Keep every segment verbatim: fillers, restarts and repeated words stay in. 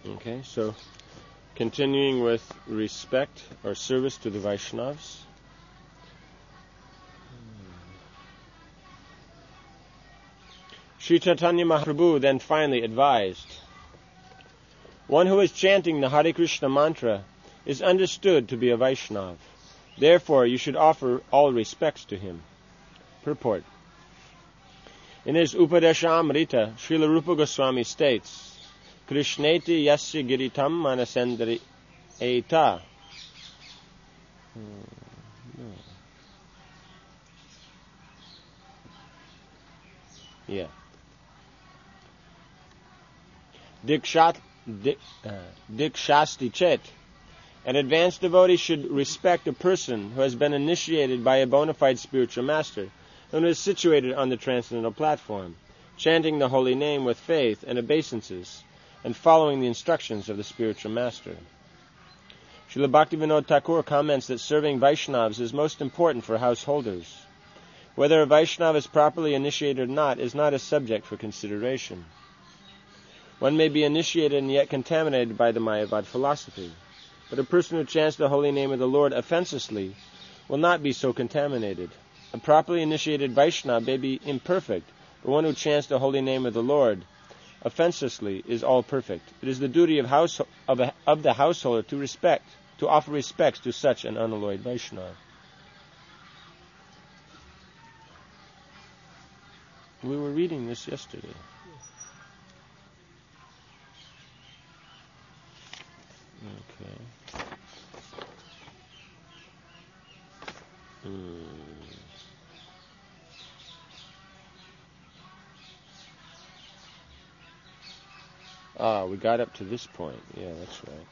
Okay, so continuing with respect or service to the Vaishnavas. Sri Chaitanya Mahaprabhu then finally advised, one who is chanting the Hare Krishna mantra is understood to be a Vaishnava. Therefore, you should offer all respects to him. Purport. In his Upadeshamrita, Srila Rupa Goswami states, Krishneti yasya giritam manasendri eta. Yeah. Dikshat, dik, uh, dikshasti chet. An advanced devotee should respect a person who has been initiated by a bona fide spiritual master and who is situated on the transcendental platform, chanting the holy name with faith and obeisances, and following the instructions of the spiritual master. Srila Bhaktivinoda Thakur comments that serving Vaishnavas is most important for householders. Whether a Vaishnava is properly initiated or not is not a subject for consideration. One may be initiated and yet contaminated by the Mayavad philosophy, but a person who chants the holy name of the Lord offensively will not be so contaminated. A properly initiated Vaishnava may be imperfect, but one who chants the holy name of the Lord offensively is all perfect. It is the duty of, house, of, a, of the householder to respect, to offer respects to such an unalloyed Vaishnava. We were reading this yesterday. Okay. Hmm. Ah, we got up to this point. Yeah, that's right.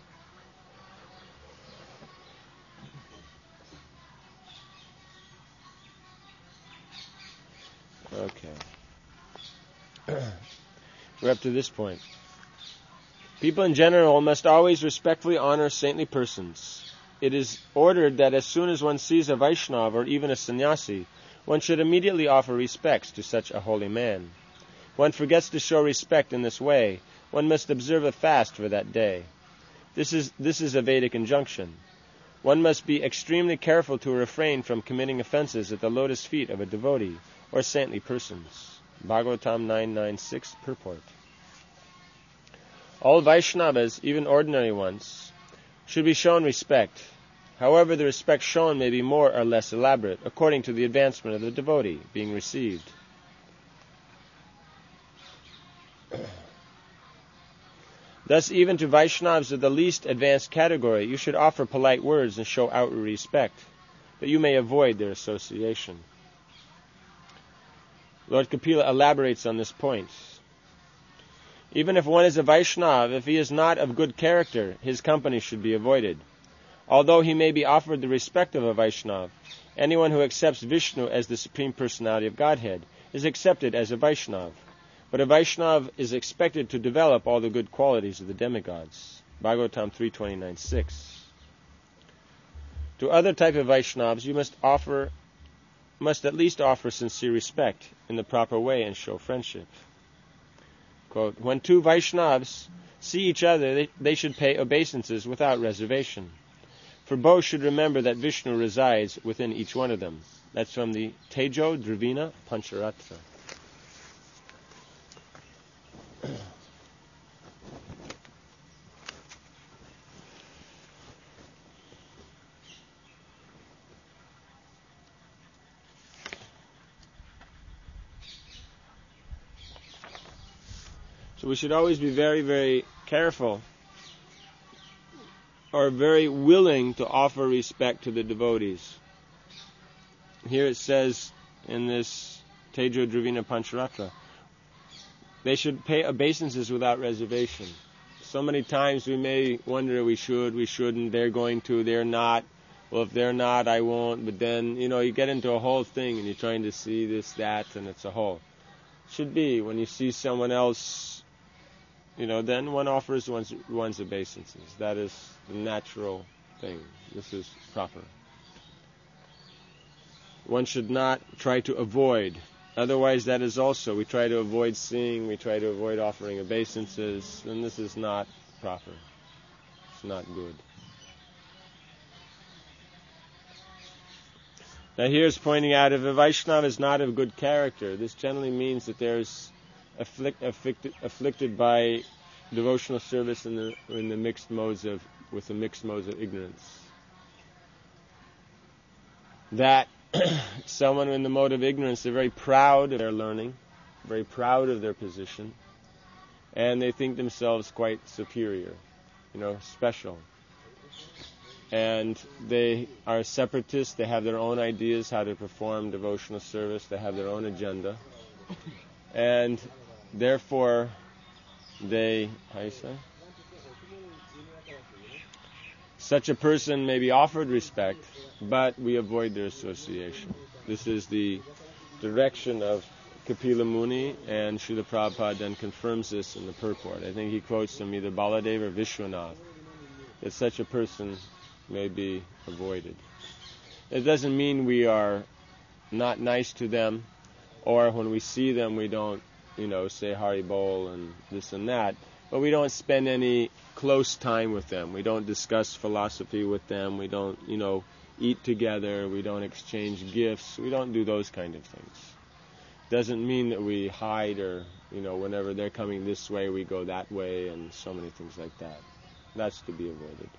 Okay. We're up to this point. People in general must always respectfully honor saintly persons. It is ordered that as soon as one sees a Vaishnava or even a sannyasi, one should immediately offer respects to such a holy man. If one forgets to show respect in this way, one must observe a fast for that day. This is this is a Vedic injunction. One must be extremely careful to refrain from committing offenses at the lotus feet of a devotee or saintly persons. Bhagavatam nine ninety-six, purport. All Vaishnavas, even ordinary ones, should be shown respect. However, the respect shown may be more or less elaborate, according to the advancement of the devotee being received. Thus, even to Vaishnavas of the least advanced category, you should offer polite words and show outward respect, but you may avoid their association. Lord Kapila elaborates on this point. Even if one is a Vaishnava, if he is not of good character, his company should be avoided. Although he may be offered the respect of a Vaishnava, anyone who accepts Vishnu as the Supreme Personality of Godhead is accepted as a Vaishnava. But a Vaishnava is expected to develop all the good qualities of the demigods. Bhagavatam three twenty-nine six. To other type of Vaishnavas, you must offer, must at least offer sincere respect in the proper way and show friendship. Quote, when two Vaishnavas see each other, they, they should pay obeisances without reservation. For both should remember that Vishnu resides within each one of them. That's from the Tejo Dravina Pancharatra. So we should always be very, very careful or very willing to offer respect to the devotees. Here it says in this Tejo Dravina Pancharatra, they should pay obeisances without reservation. So many times we may wonder, we should, we shouldn't, they're going to, they're not. Well, if they're not, I won't. But then, you know, you get into a whole thing and you're trying to see this, that, and it's a whole. Should be, when you see someone else, you know, then one offers one's, one's obeisances. That is the natural thing. This is proper. One should not try to avoid. Otherwise, that is also, we try to avoid seeing, we try to avoid offering obeisances, and this is not proper. It's not good. Now here's pointing out, if a Vaishnava is not of good character, this generally means that there's afflict, afflicted, afflicted by devotional service in the in the mixed modes of with the mixed modes of ignorance. That someone in the mode of ignorance, they're very proud of their learning, very proud of their position, and they think themselves quite superior, you know, special. And they are separatists, they have their own ideas how to perform devotional service, they have their own agenda. And therefore, they, how do you say? Such a person may be offered respect, but we avoid their association. This is the direction of Kapila Muni, and Srila Prabhupada then confirms this in the purport. I think he quotes from either Baladev or Vishwanath, that such a person may be avoided. It doesn't mean we are not nice to them, or when we see them we don't, you know, say Hari Bol and this and that, but we don't spend any close time with them. We don't discuss philosophy with them. We don't, you know, eat together. We don't exchange gifts. We don't do those kind of things. Doesn't mean that we hide, or, you know, whenever they're coming this way we go that way, and so many things like that. That's to be avoided.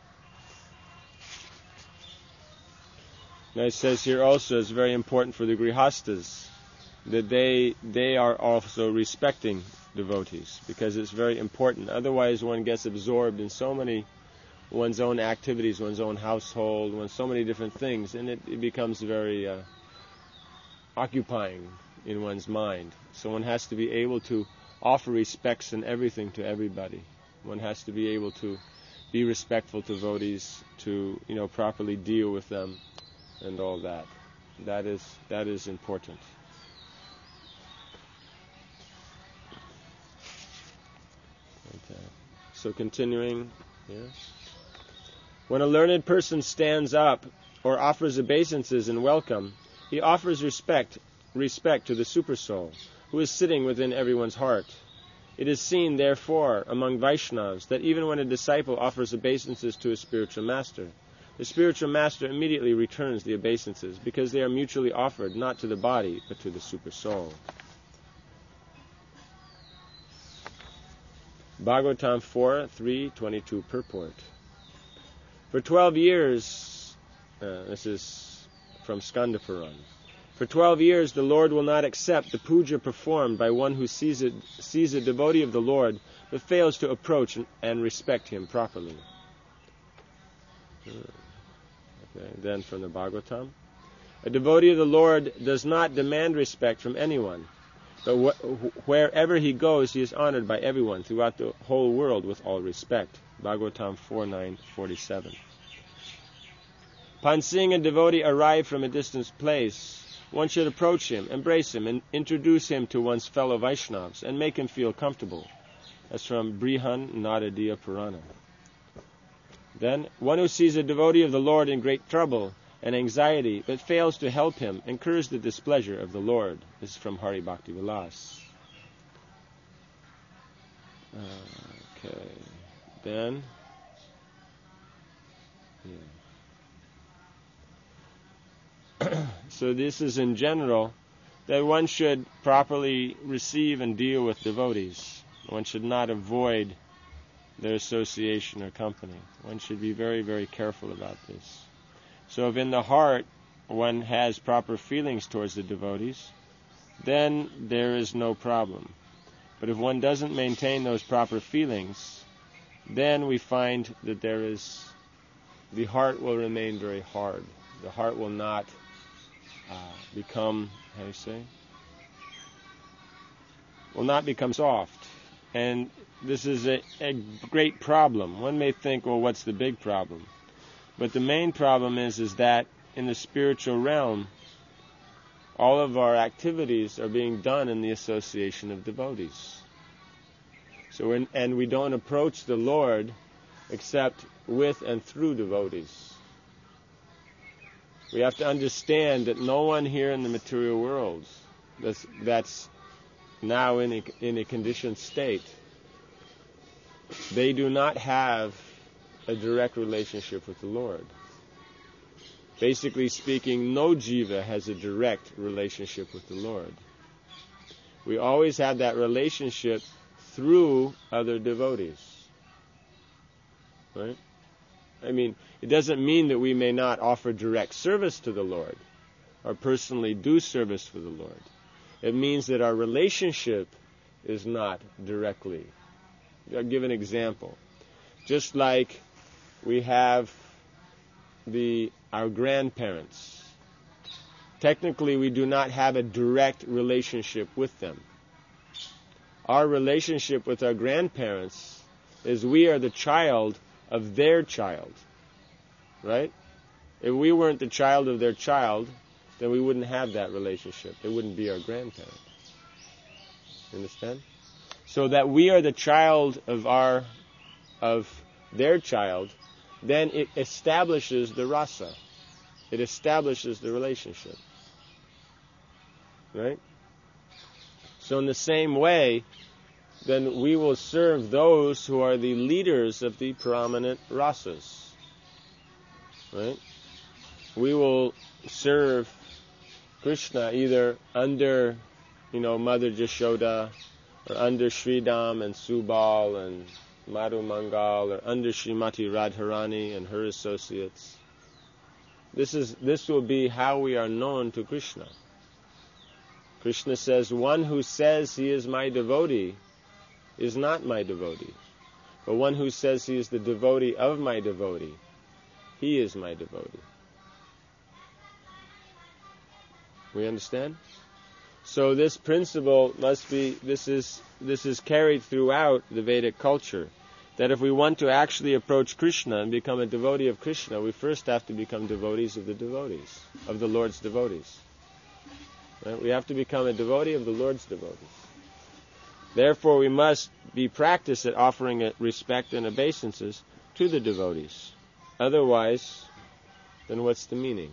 Now it says here also, it's very important for the Grihastas that they they are also respecting devotees, because it's very important. Otherwise one gets absorbed in so many, one's own activities, one's own household, one's so many different things, and it, it becomes very uh, occupying in one's mind. So one has to be able to offer respects and everything to everybody. One has to be able to be respectful to devotees, to, you know, properly deal with them, and all that. That is that is important. Okay. So continuing, yes. When a learned person stands up or offers obeisances and welcome, he offers respect respect to the Supersoul, who is sitting within everyone's heart. It is seen, therefore, among Vaishnavas, that even when a disciple offers obeisances to a spiritual master, the spiritual master immediately returns the obeisances, because they are mutually offered not to the body, but to the Supersoul. Bhagavatam four, three, twenty-two purport. For twelve years, uh, this is from Skanda Puran, for twelve years the Lord will not accept the puja performed by one who sees a, sees a devotee of the Lord, but fails to approach and, and respect him properly. Okay, then from the Bhagavatam. A devotee of the Lord does not demand respect from anyone, but wh- wherever he goes, he is honored by everyone throughout the whole world with all respect. Bhagavatam four nine forty-seven. Upon seeing a devotee arrive from a distant place, one should approach him, embrace him, and introduce him to one's fellow Vaishnavas, and make him feel comfortable. That's from Brihan Nadadiya Purana. Then, one who sees a devotee of the Lord in great trouble and anxiety, but fails to help him, incurs the displeasure of the Lord. This is from Hari Bhakti Vilas. Okay. Then, yeah. So this is in general that one should properly receive and deal with devotees. One should not avoid their association or company. One should be very, very careful about this. So if in the heart one has proper feelings towards the devotees, then there is no problem. But if one doesn't maintain those proper feelings, then we find that there is, the heart will remain very hard. The heart will not uh, become, how do you say? Will not become soft. And this is a, a great problem. One may think, well, what's the big problem? But the main problem is, is that in the spiritual realm, all of our activities are being done in the association of devotees. So, in, and we don't approach the Lord except with and through devotees. We have to understand that no one here in the material world that's, that's now in a, in a conditioned state they do not have a direct relationship with the Lord. Basically speaking, no jiva has a direct relationship with the Lord. We always have that relationship through other devotees. Right? I mean, it doesn't mean that we may not offer direct service to the Lord or personally do service for the Lord. It means that our relationship is not directly. I'll give an example. Just like we have the our grandparents. Technically, we do not have a direct relationship with them. Our relationship with our grandparents is we are the child of their child. Right? If we weren't the child of their child, then we wouldn't have that relationship. They wouldn't be our grandparents. Understand? So that we are the child of our, of their child, then it establishes the rasa. It establishes the relationship. Right? So in the same way, then we will serve those who are the leaders of the prominent rasas. Right? We will serve Krishna either under, you know, Mother Jashoda, or under Sridham and Subal and Madhu Mangal, or under Srimati Radharani and her associates. This is this will be how we are known to Krishna. Krishna says, one who says he is my devotee is not my devotee. But one who says he is the devotee of my devotee, he is my devotee. We understand? So this principle must be, this is this is carried throughout the Vedic culture, that if we want to actually approach Krishna and become a devotee of Krishna, we first have to become devotees of the devotees, of the Lord's devotees. Right? We have to become a devotee of the Lord's devotees. Therefore, we must be practiced at offering respect and obeisances to the devotees. Otherwise, then what's the meaning?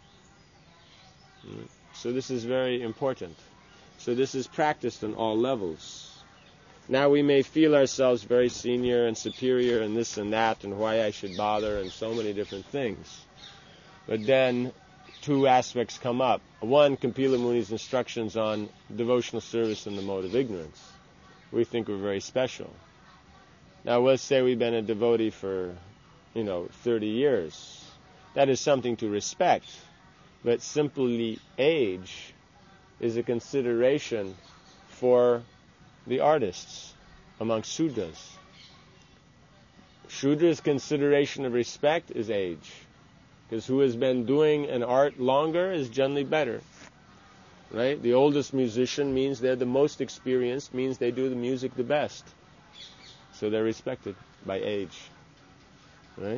So this is very important. So this is practiced on all levels. Now we may feel ourselves very senior and superior and this and that and why I should bother and so many different things. But then two aspects come up. One, Kapila Muni's instructions on devotional service in the mode of ignorance. We think we're very special. Now let's say we've been a devotee for, you know, thirty years. That is something to respect. But simply age is a consideration for the artists amongst Shudras. Shudra's consideration of respect is age. Because who has been doing an art longer is generally better. Right? The oldest musician means they're the most experienced, means they do the music the best. So they're respected by age. Right?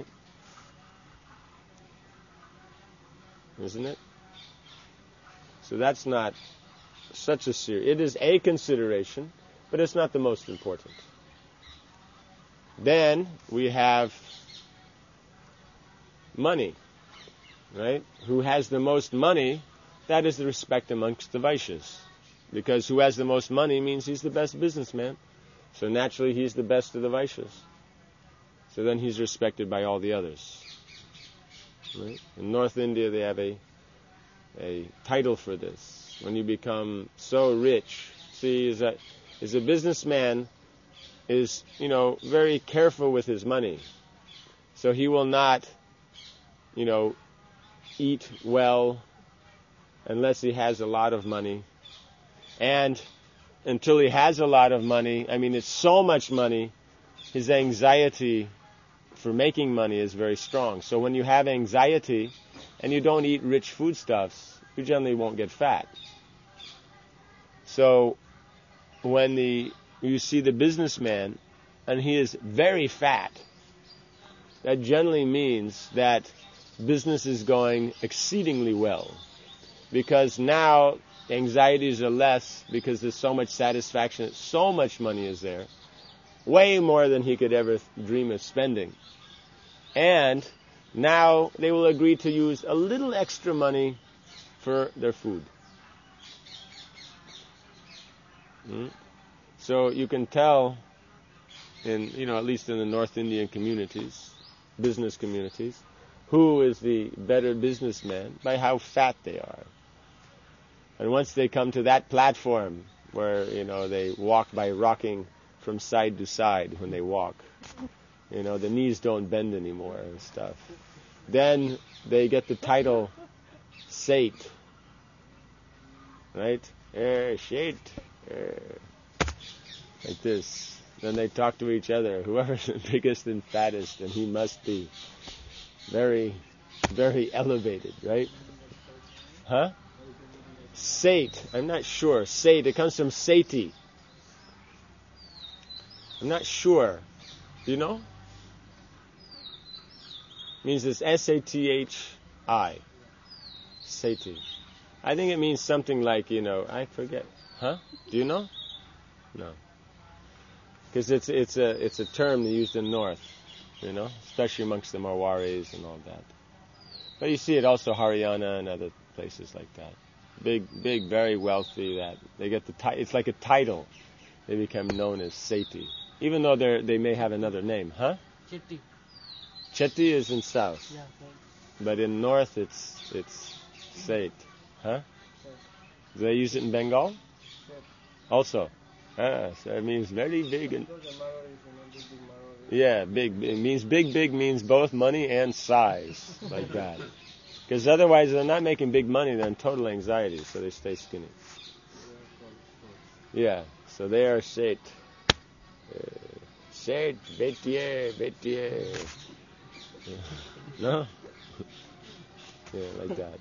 Isn't it? So that's not such a serious... It is a consideration, but it's not the most important. Then we have money. Right? Who has the most money, that is the respect amongst the Vaishyas. Because who has the most money means he's the best businessman. So naturally he's the best of the Vaishyas. So then he's respected by all the others. Right? In North India they have a a title for this. When you become so rich, see, is that is a businessman is, you know, very careful with his money. So he will not, you know, eat well unless he has a lot of money. And until he has a lot of money, I mean, it's so much money, his anxiety for making money is very strong. So when you have anxiety and you don't eat rich foodstuffs, you generally won't get fat. So when the you see the businessman and he is very fat, that generally means that business is going exceedingly well. Because now anxieties are less because there's so much satisfaction, so much money is there. Way more than he could ever dream of spending. And now they will agree to use a little extra money for their food. Hmm? So you can tell in, you know, at least in the North Indian communities, business communities, who is the better businessman by how fat they are. And once they come to that platform where, you know, they walk by rocking from side to side when they walk, you know, the knees don't bend anymore and stuff, then they get the title Seth, right? Eh, Seth, eh. Like this. Then they talk to each other. Whoever's the biggest and fattest, and he must be very, very elevated, right? Huh? Seth. I'm not sure. Seth. It comes from Sati. I'm not sure. Do you know? It means it's S A T H I. Sati. I think it means something like, you know, I forget. Huh? Do you know? No. Because it's it's a it's a term they used in North, you know, especially amongst the Marwaris and all that. But you see it also Haryana and other places like that. Big, big, very wealthy. That they get the ti- it's like a title. They become known as Seti, even though they they may have another name, huh? Chetty. Chetty is in south, Yeah, but in north it's it's Seth, huh? Do they use it in Bengal? Also. Ah, so it means very big and yeah, big. It means big, big means both money and size, like that. Because otherwise, they're not making big money. They're in total anxiety, so they stay skinny. Yeah, so they are Seth. Seth, Betiye, Betiye. No? Yeah, like that.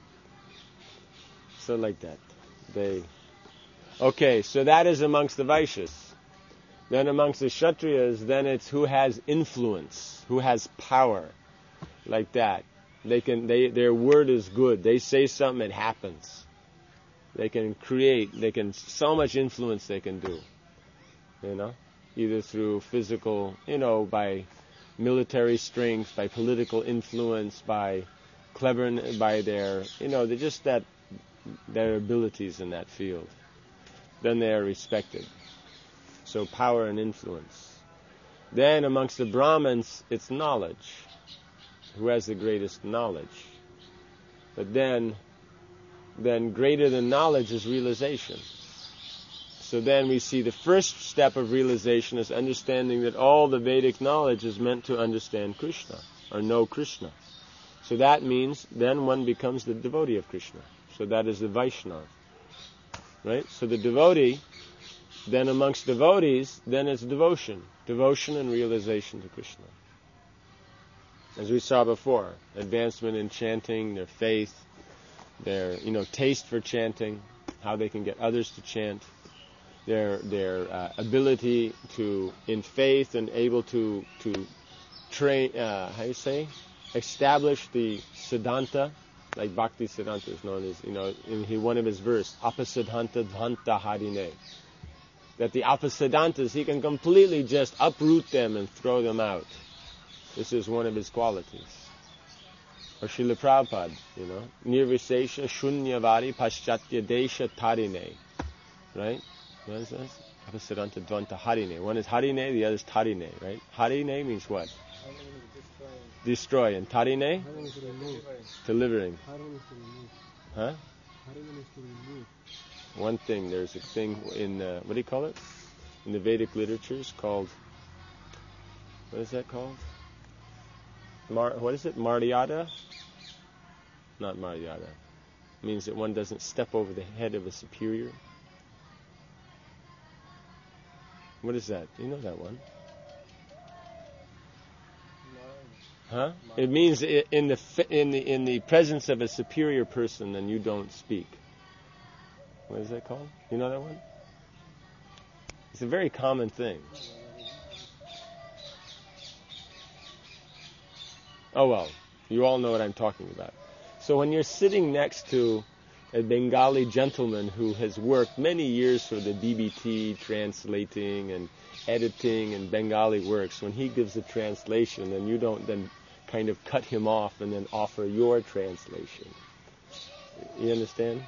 So like that. They. Okay, so that is amongst the Vaishyas. Then amongst the Kshatriyas, then it's who has influence, who has power, like that. They can, they, their word is good. They say something, it happens. They can create, they can, so much influence they can do. You know, either through physical, you know, by military strength, by political influence, by clever, by their, you know, they're just that, their abilities in that field. Then they are respected. So power and influence. Then amongst the Brahmins, it's knowledge. Who has the greatest knowledge? But then, then greater than knowledge is realization. So then we see the first step of realization is understanding that all the Vedic knowledge is meant to understand Krishna, or know Krishna. So that means then one becomes the devotee of Krishna. So that is the Vaishnava. Right? So the devotee, then amongst devotees, then it's devotion. Devotion and realization to Krishna. As we saw before, advancement in chanting, their faith, their, you know, taste for chanting, how they can get others to chant, their their uh, ability to, in faith, and able to to train, uh, how do you say, establish the Siddhanta. Like Bhakti Siddhanta is known as, you know, in he, one of his verse, Apasiddhanta Dvanta Harine. That the Apasiddhantas, he can completely just uproot them and throw them out. This is one of his qualities. Or Srila Prabhupada, you know, Nirvisesha Shunyavari Paschatya Desha Tarine. Right? What is this? Apasiddhanta Dvanta Harine. One is Harine, the other is Tarine, right? Harine means what? Destroy. And Tarine? Delivering. Huh? One thing, there's a thing in, uh, what do you call it? In the Vedic literatures called, what is that called? Mar, what is it? Maryada? Not Maryada. It means that one doesn't step over the head of a superior. What is that? Do you know that one? Huh? It means in the in the in the presence of a superior person, then you don't speak. What is that called? You know that one? It's a very common thing. Oh well, you all know what I'm talking about. So when you're sitting next to a Bengali gentleman who has worked many years for the B B T, translating and editing and Bengali works, when he gives a translation, then you don't then kind of cut him off and then offer your translation. You understand?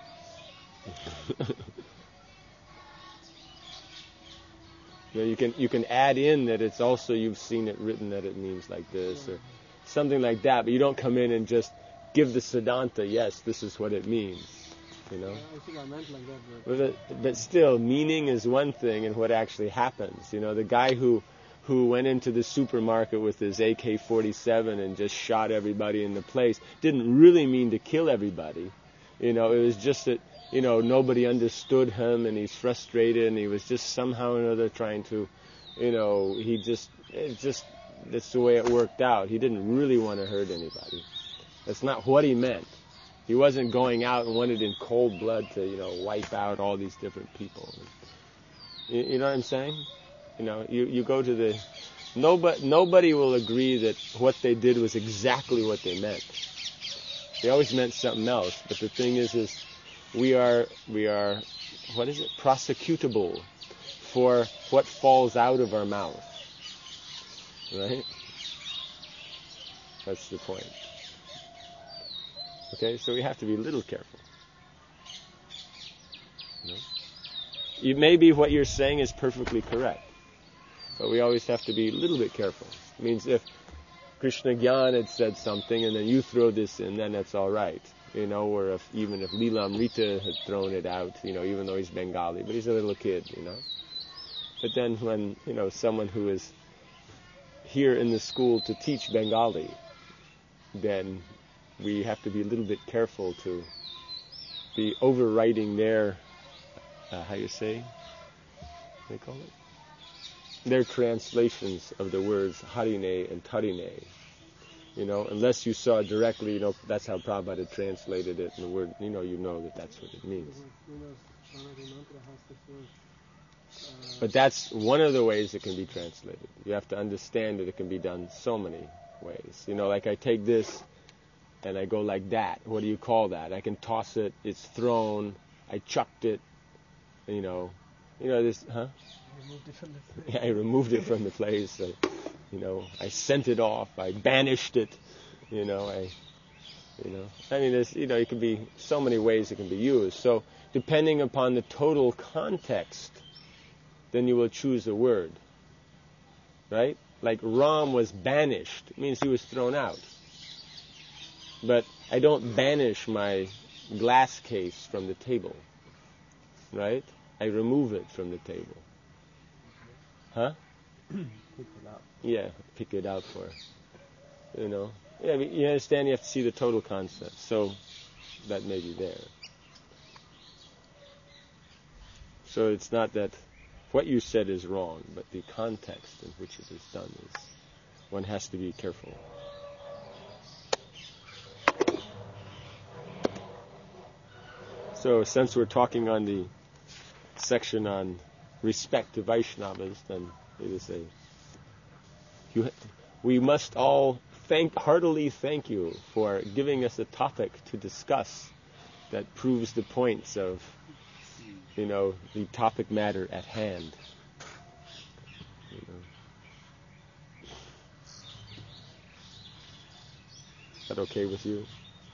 You know, you can you can add in that it's also you've seen it written that it means like this or something like that, but you don't come in and just give the Siddhanta, yes, this is what it means. You know? I think I meant like that. But, but, but still, meaning is one thing and what actually happens. You know, the guy who who went into the supermarket with his A K forty-seven and just shot everybody in the place didn't really mean to kill everybody. You know, it was just that, you know, nobody understood him and he's frustrated and he was just somehow or another trying to, you know, he just, it's just, that's the way it worked out. He didn't really want to hurt anybody. That's not what he meant. He wasn't going out and wanted in cold blood to, you know, wipe out all these different people. You, you know what I'm saying? You know, you, you go to the, nobody, nobody will agree that what they did was exactly what they meant. They always meant something else. But the thing is, is we are, we are, what is it? Prosecutable for what falls out of our mouth. Right? That's the point. Okay, so we have to be a little careful. You know? It may be what you're saying is perfectly correct, but we always have to be a little bit careful. It means if Krishna Gyan had said something and then you throw this in, then that's all right. You know, or if even if Leela Amrita had thrown it out, you know, even though he's Bengali, but he's a little kid, you know. But then when, you know, someone who is here in the school to teach Bengali, then we have to be a little bit careful to be overwriting their, uh, how you say, what do they call it? Their translations of the words Harine and Tarine. You know, unless you saw directly, you know, that's how Prabhupada had translated it, and the word, you know, you know that that's what it means. But that's one of the ways it can be translated. You have to understand that it can be done so many ways. You know, like I take this and I go like that. What do you call that? I can toss it, it's thrown, I chucked it, you know. You know, this, huh? Removed it from the place. Yeah, I removed it from the place. I, you know, I sent it off. I banished it. You know, I, you know. I mean, there's, you know, it can be so many ways it can be used. So, depending upon the total context, then you will choose a word. Right? Like Ram was banished. It means he was thrown out. But I don't banish my glass case from the table. Right? I remove it from the table. Huh? Pick it up. Yeah, pick it out for, you know. Yeah, but you understand, you have to see the total concept. So, that may be there. So it's not that what you said is wrong, but the context in which it is done is, one has to be careful. So since we're talking on the section on respect to Vaishnavas, then it is a, you, we must all thank, heartily thank you for giving us a topic to discuss that proves the points of, you know, the topic matter at hand. You know. Is that okay with you?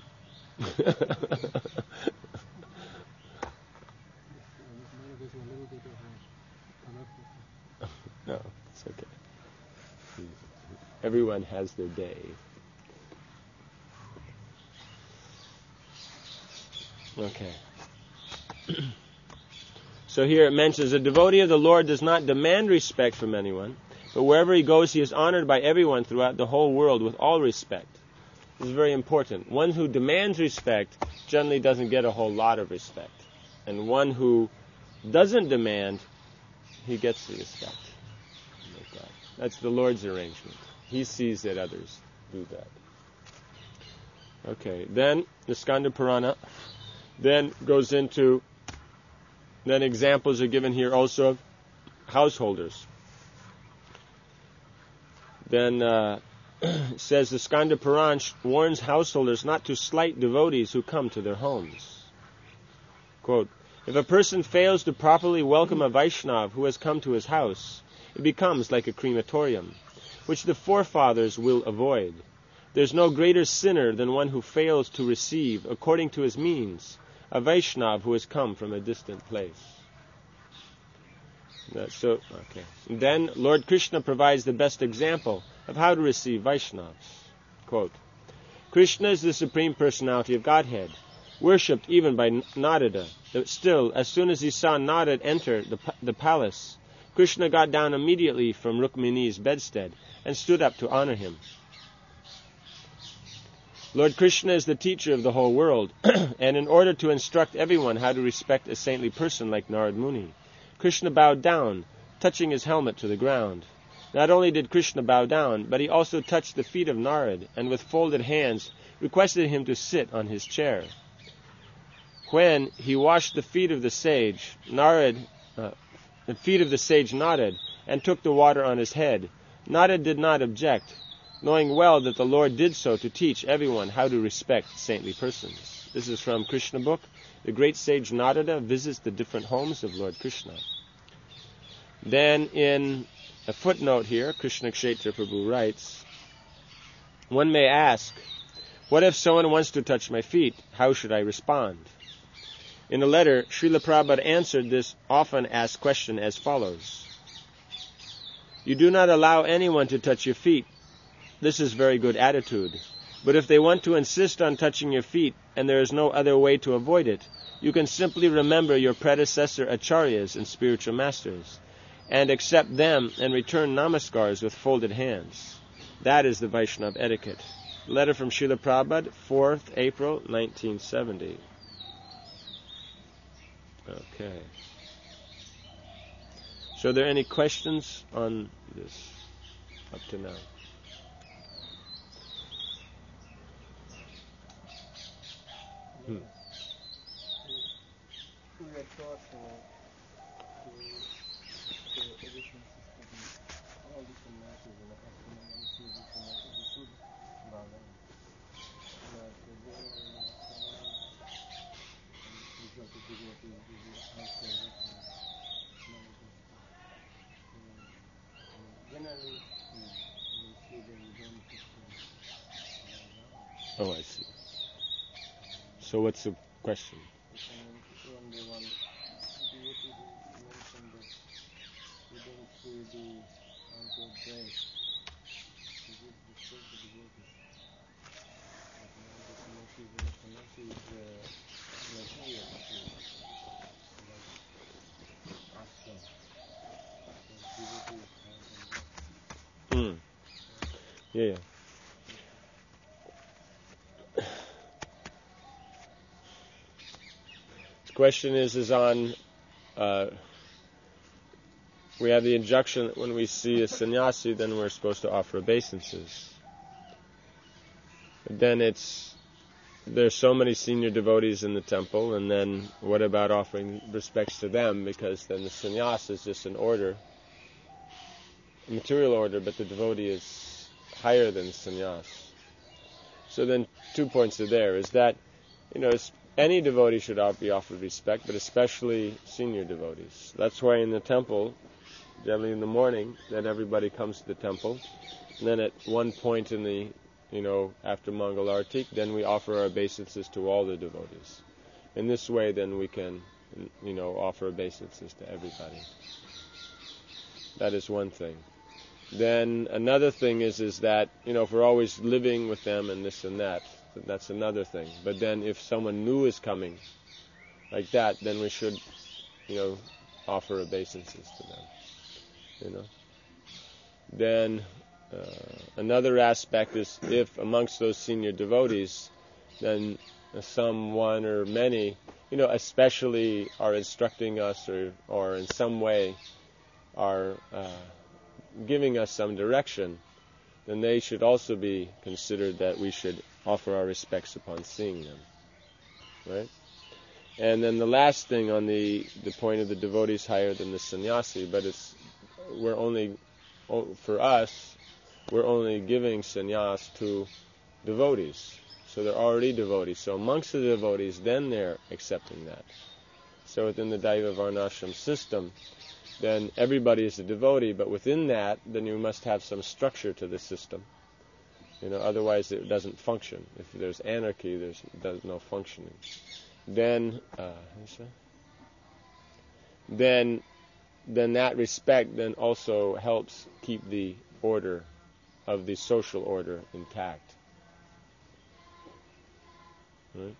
No, it's okay. Everyone has their day. Okay. So here it mentions, a devotee of the Lord does not demand respect from anyone, but wherever he goes he is honored by everyone throughout the whole world with all respect. This is very important. One who demands respect generally doesn't get a whole lot of respect. And one who doesn't demand, he gets the respect. That's the Lord's arrangement. He sees that others do that. Okay, then the Skanda Purana then goes into, then examples are given here also of householders. Then uh, says the Skanda Purana warns householders not to slight devotees who come to their homes. Quote, if a person fails to properly welcome a Vaishnav who has come to his house, it becomes like a crematorium, which the forefathers will avoid. There's no greater sinner than one who fails to receive, according to his means, a Vaishnav who has come from a distant place. Uh, so, okay. Then Lord Krishna provides the best example of how to receive Vaishnavas. Quote, Krishna is the Supreme Personality of Godhead, worshipped even by Narada. Still, as soon as he saw Narada enter the, the palace, Krishna got down immediately from Rukmini's bedstead and stood up to honor him. Lord Krishna is the teacher of the whole world, and in order to instruct everyone how to respect a saintly person like Narad Muni, Krishna bowed down, touching his helmet to the ground. Not only did Krishna bow down, but he also touched the feet of Narad, and with folded hands requested him to sit on his chair. When he washed the feet of the sage, Narad, uh, the feet of the sage Narad, and took the water on his head, Narad did not object, knowing well that the Lord did so to teach everyone how to respect saintly persons. This is from Krishna book. The great sage Narada visits the different homes of Lord Krishna. Then in a footnote here, Krishna Kshetra Prabhu writes, one may ask, what if someone wants to touch my feet? How should I respond? In a letter, Srila Prabhupada answered this often asked question as follows. You do not allow anyone to touch your feet. This is very good attitude. But if they want to insist on touching your feet and there is no other way to avoid it, you can simply remember your predecessor acharyas and spiritual masters and accept them and return namaskars with folded hands. That is the Vaishnava etiquette. Letter from Srila Prabhupada, fourth April nineteen seventy. Okay. So are there any questions on this up to now? Hmm. We were taught uh, to, to education system, all the sannyasis, and asking them to do sannyasis, we should bow down. But the general result of dignity is outside of generally, we see them, we don't just bow down. Oh, I see. So what's the question? One day one devotee mentioned that we don't see the outer dress. We give respect to devotees. But now the sannyasi is sannyasi is material issue. Like ashram. So devotees have Hmm. Yeah, yeah. Question is is on uh, we have the injunction that when we see a sannyasi then we're supposed to offer obeisances. But then it's there's so many senior devotees in the temple, and then what about offering respects to them, because then the sannyas is just an order, a material order, but the devotee is higher than sannyas. So then two points are there, is that you know it's any devotee should be offered respect, but especially senior devotees. That's why in the temple, generally in the morning, then everybody comes to the temple. And then at one point in the, you know, after Mangal Artik, then we offer our obeisances to all the devotees. In this way, then we can, you know, offer obeisances to everybody. That is one thing. Then another thing is, is that, you know, if we're always living with them and this and that, that's another thing. But then if someone new is coming like that, then we should, you know, offer obeisances to them. You know. Then uh, another aspect is if amongst those senior devotees, then someone or many, you know, especially are instructing us or, or in some way are uh, giving us some direction, then they should also be considered that we should offer our respects upon seeing them, right? And then the last thing on the, the point of the devotees higher than the sannyasi, but it's we're only for us we're only giving sannyas to devotees, so they're already devotees. So amongst the devotees, then they're accepting that. So within the Daiva Varnashram system, then everybody is a devotee, but within that, then you must have some structure to the system. You know, otherwise it doesn't function. If there's anarchy, there's, there's no functioning. Then, uh, then then that respect then also helps keep the order of the social order intact. Right?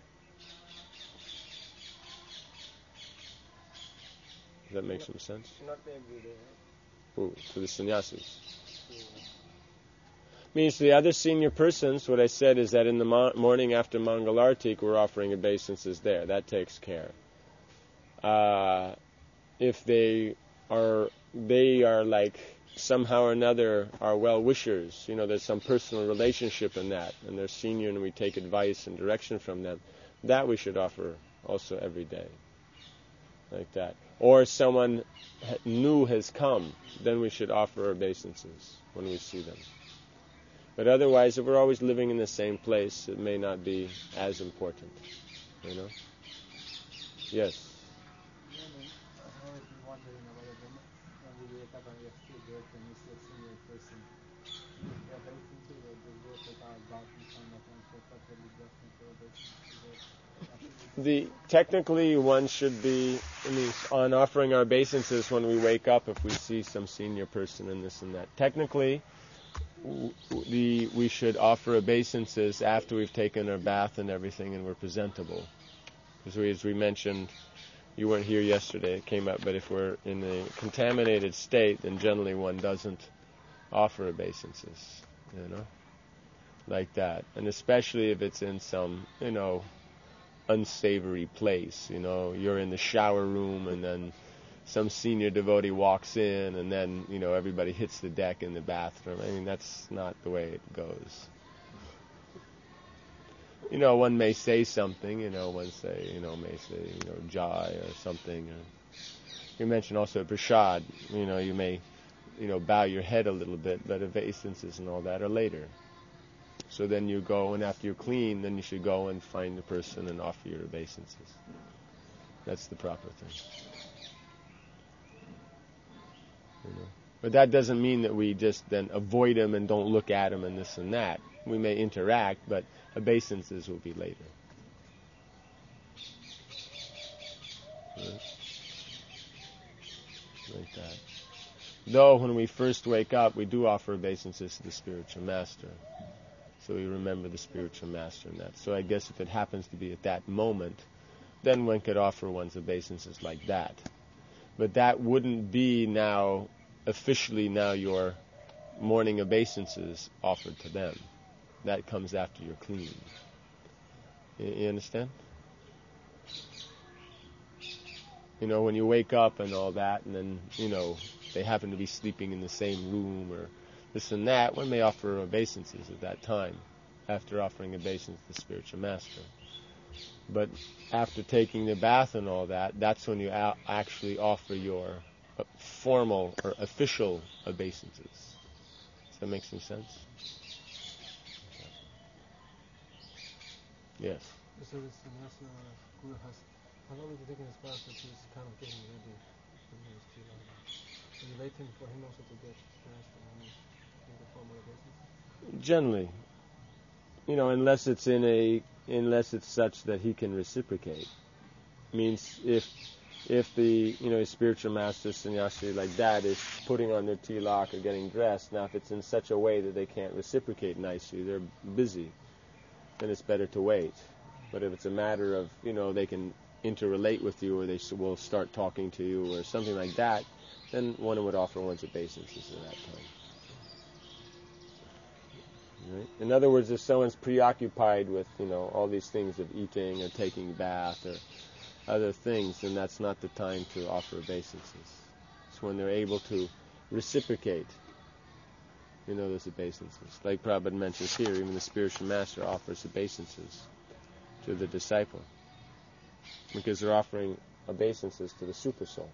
Does that make some sense? Not every day. Ooh, to the sannyasis. So, Means to the other senior persons, what I said is that in the mo- morning after Mangalartik, we're offering obeisances there. That takes care. Uh, if they are, they are like somehow or another are well-wishers, you know, there's some personal relationship in that, and they're senior and we take advice and direction from them, that we should offer also every day. Like that. Or someone ha- new has come, then we should offer obeisances when we see them. But otherwise, if we're always living in the same place, it may not be as important. You know? Yes. yeah, man, I always been wondering about it. When, when we wake up and we are still there, when we see a senior person, we are very thinking that they go take our bath in front of and so properly dressed and so they The technically one should be I mean, on offering our obeisances when we wake up if we see some senior person and this and that. Technically, w- the we should offer obeisances after we've taken our bath and everything and we're presentable. Because we, as we mentioned, you weren't here yesterday, it came up, but if we're in a contaminated state, then generally one doesn't offer obeisances, you know, like that. And especially if it's in some, you know, unsavory place, you know, you're in the shower room and then some senior devotee walks in and then, you know, everybody hits the deck in the bathroom. I mean, that's not the way it goes. You know, one may say something, you know, one say, you know, may say, you know, jai or something. Or you mentioned also prasad, you know, you may, you know, bow your head a little bit, but obeisances and all that are later. So then you go, and after you're clean, then you should go and find the person and offer your obeisances. That's the proper thing. You know? But that doesn't mean that we just then avoid him and don't look at him and this and that. We may interact, but obeisances will be later. Right? Like that. Though when we first wake up, we do offer obeisances to the spiritual master. So we remember the spiritual master in that. So I guess if it happens to be at that moment, then one could offer one's obeisances like that. But that wouldn't be now, officially now your morning obeisances offered to them. That comes after you're clean. You, you understand? You know, when you wake up and all that, and then, you know, they happen to be sleeping in the same room or this and that, one may offer obeisances at that time, after offering obeisance to the spiritual master. But after taking the bath and all that, that's when you a- actually offer your uh, formal or official obeisances. Does that make some sense? Yes. So this sannyasa guru has, has already taken his bath, but he's kind of getting ready when he was still alive. Are you waiting for him also to get dressed and then do the formal obeisance? Generally, you know, unless it's in a, unless it's such that he can reciprocate. Means if, if the, you know, spiritual master sannyasi like that is putting on their tilak or getting dressed, now if it's in such a way that they can't reciprocate nicely, they're busy, then it's better to wait. But if it's a matter of, you know, they can interrelate with you or they will start talking to you or something like that, then one would offer one's obeisances at that time. Right? In other words, if someone's preoccupied with, you know, all these things of eating or taking a bath or other things, then that's not the time to offer obeisances. It's when they're able to reciprocate, you know, those obeisances. Like Prabhupada mentions here, even the spiritual master offers obeisances to the disciple because they're offering obeisances to the super soul.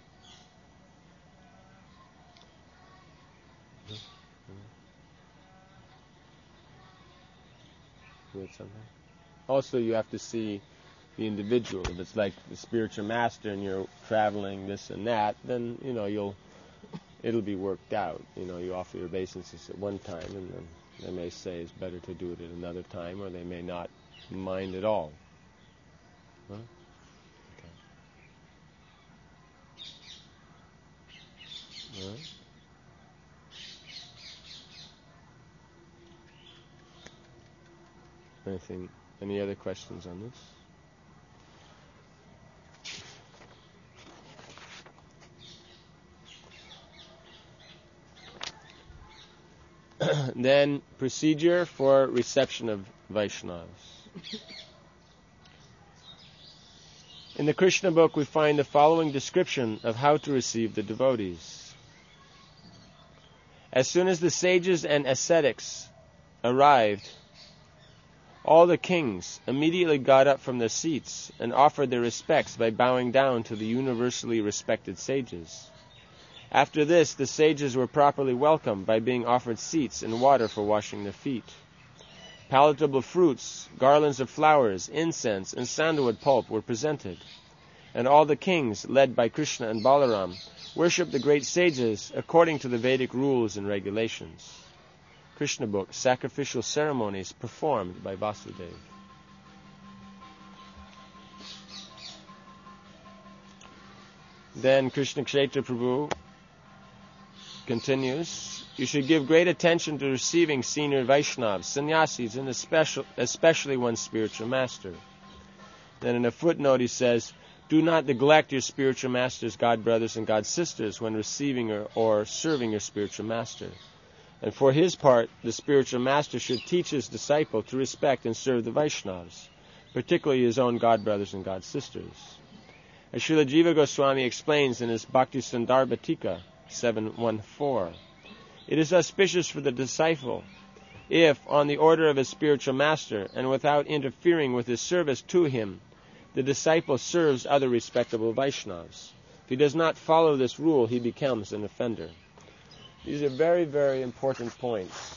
You had something? Also, you have to see the individual. If it's like the spiritual master and you're traveling this and that, then, you know, you'll it'll be worked out. You know, you offer your obeisances at one time and then they may say it's better to do it at another time, or they may not mind at all. Huh? Okay. Alright. Anything? Any other questions on this? Then, procedure for reception of Vaishnavas. In the Krishna book, we find the following description of how to receive the devotees. As soon as the sages and ascetics arrived, all the kings immediately got up from their seats and offered their respects by bowing down to the universally respected sages. After this, the sages were properly welcomed by being offered seats and water for washing their feet. Palatable fruits, garlands of flowers, incense, and sandalwood pulp were presented, and all the kings, led by Krishna and Balaram, worshipped the great sages according to the Vedic rules and regulations. Krishna book, Sacrificial Ceremonies Performed by Vasudeva. Then Krishna Kshetra Prabhu continues, you should give great attention to receiving senior Vaishnavas, sannyasis, and especially, especially one's spiritual master. Then in a footnote he says, do not neglect your spiritual masters, god brothers, and god sisters when receiving or, or serving your spiritual master. And for his part, the spiritual master should teach his disciple to respect and serve the Vaishnavas, particularly his own god brothers and god sisters. As Srila Jiva Goswami explains in his Bhakti Sandarbha Tika seven one four, it is auspicious for the disciple if, on the order of his spiritual master and without interfering with his service to him, the disciple serves other respectable Vaishnavas. If he does not follow this rule, he becomes an offender. These are very, very important points.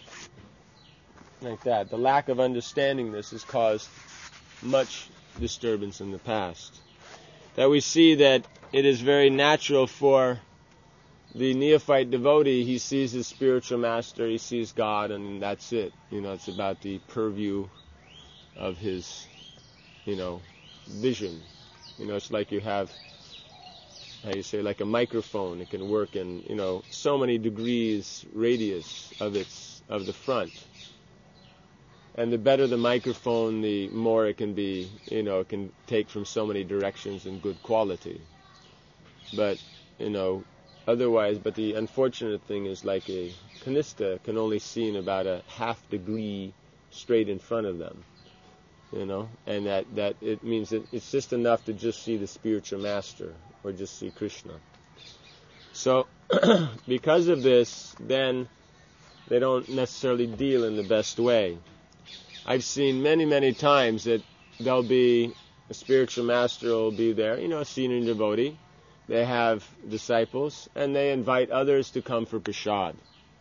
Like that. The lack of understanding this has caused much disturbance in the past. That we see that it is very natural for the neophyte devotee, he sees his spiritual master, he sees God, and that's it. You know, it's about the purview of his, you know, vision. You know, it's like you have, how you say, like a microphone. It can work in, you know, so many degrees radius of its, of the front. And the better the microphone, the more it can be, you know, it can take from so many directions in good quality. But, you know, otherwise, but the unfortunate thing is like a kanista can only see in about a half degree straight in front of them, you know, and that, that it means that it's just enough to just see the spiritual master or just see Krishna. So, because of this, then they don't necessarily deal in the best way. I've seen many, many times that there'll be a spiritual master will be there, you know, a senior devotee. They have disciples, and they invite others to come for prasad,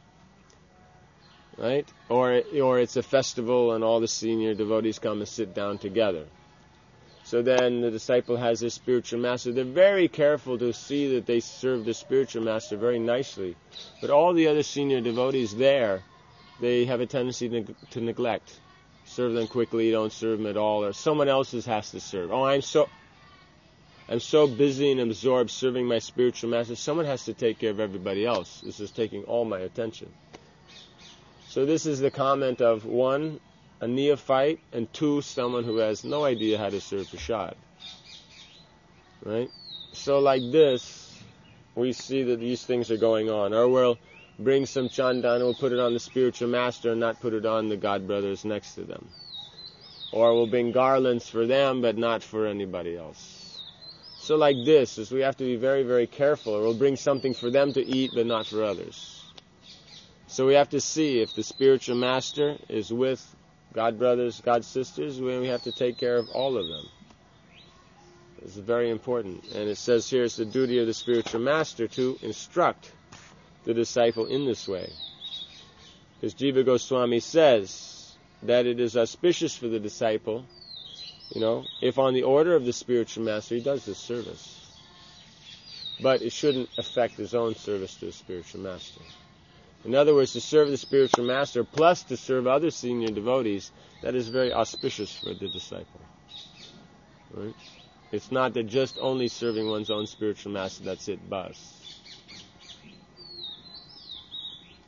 right? Or, or it's a festival, and all the senior devotees come and sit down together. So then the disciple has his spiritual master. They're very careful to see that they serve the spiritual master very nicely. But all the other senior devotees there, they have a tendency to, to neglect. Serve them quickly, don't serve them at all, or someone else has to serve. Oh, I'm so... I'm so busy and absorbed serving my spiritual master, someone has to take care of everybody else. This is taking all my attention. So this is the comment of one, a neophyte, and two, someone who has no idea how to serve prasad. Right? So like this, we see that these things are going on. Or we'll bring some chandan and we'll put it on the spiritual master and not put it on the god brothers next to them. Or we'll bring garlands for them but not for anybody else. So like this, is we have to be very, very careful, or we'll bring something for them to eat, but not for others. So we have to see if the spiritual master is with God brothers, God sisters, we have to take care of all of them. It's very important. And it says here, it's the duty of the spiritual master to instruct the disciple in this way. Because Jiva Goswami says that it is auspicious for the disciple, you know, if on the order of the spiritual master he does this service. But it shouldn't affect his own service to the spiritual master. In other words, to serve the spiritual master plus to serve other senior devotees, that is very auspicious for the disciple. Right? It's not that just only serving one's own spiritual master, that's it, bus.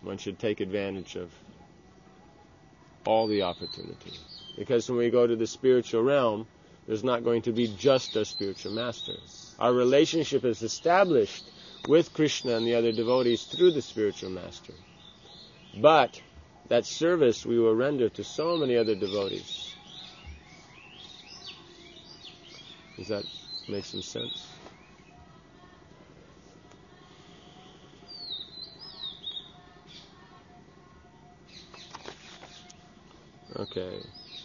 One should take advantage of all the opportunity. Because when we go to the spiritual realm, there's not going to be just a spiritual master. Our relationship is established with Krishna and the other devotees through the spiritual master. But that service we will render to so many other devotees. Does that make some sense? Okay.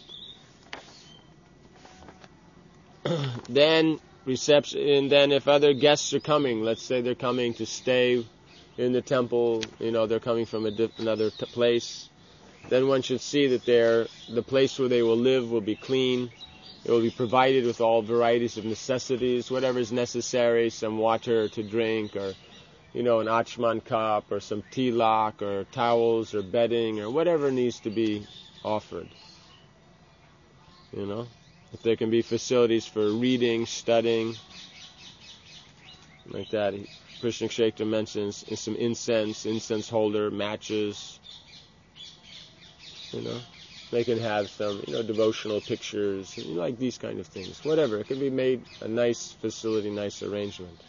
Then reception, and then if other guests are coming, let's say they're coming to stay in the temple, you know, they're coming from a diff- another t- place, then one should see that they're, the place where they will live will be clean. It will be provided with all varieties of necessities, whatever is necessary, some water to drink, or, you know, an achman cup, or some tilak, or towels, or bedding, or whatever needs to be offered. You know? If there can be facilities for reading, studying, like that. Krishna Kshetra mentions some incense, incense holder, matches. You know, they can have some, you know, devotional pictures, you know, like these kind of things. Whatever, it can be made a nice facility, nice arrangement.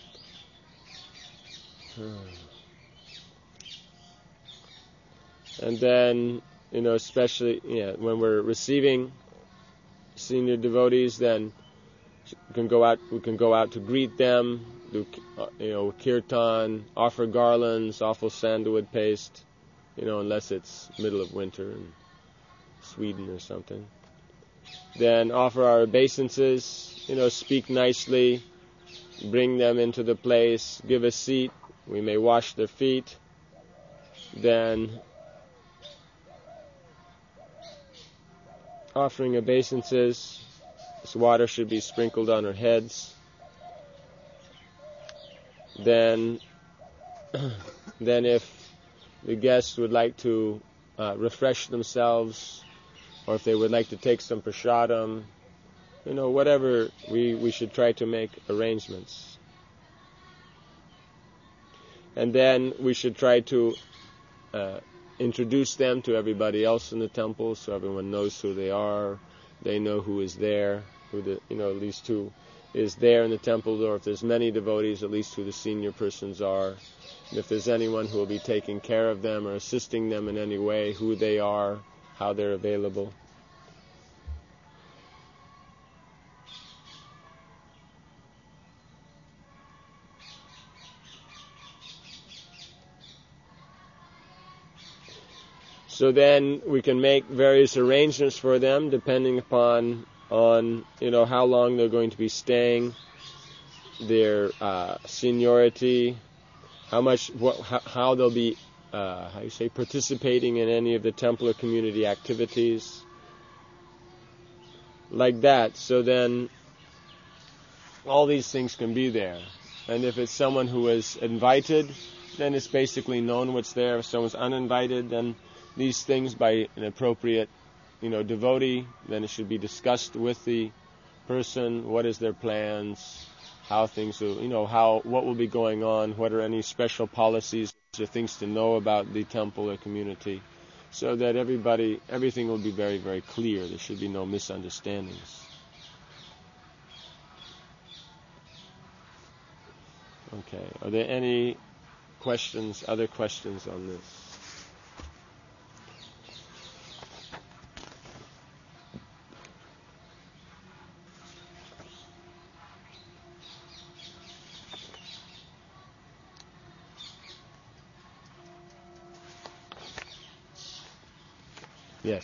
And then, you know, especially, yeah, when we're receiving senior devotees, then we can go out. We can go out to greet them, do, you know, kirtan, offer garlands, offer sandalwood paste, you know, unless it's middle of winter in Sweden or something. Then offer our obeisances, you know, speak nicely, bring them into the place, give a seat. We may wash their feet. Then offering obeisances, this water should be sprinkled on our heads. Then, then if the guests would like to uh, refresh themselves, or if they would like to take some prasadam, you know, whatever, we, we should try to make arrangements. And then we should try to uh, introduce them to everybody else in the temple, so everyone knows who they are. They know who is there, who the, you know, at least who is there in the temple, or if there's many devotees, at least who the senior persons are. And if there's anyone who will be taking care of them or assisting them in any way, who they are, how they're available. So then we can make various arrangements for them depending upon on you know how long they're going to be staying, their uh, seniority, how much what how, how they'll be uh, how you say participating in any of the temple or community activities, like that. So then all these things can be there. And if it's someone who is invited, then it's basically known what's there. If someone's uninvited, then these things by an appropriate, you know, devotee, then it should be discussed with the person. What is their plans? How things will, you know, how what will be going on? What are any special policies or things to know about the temple or community, so that everybody, everything will be very, very clear. There should be no misunderstandings. Okay. Are there any questions? Other questions on this? Yes.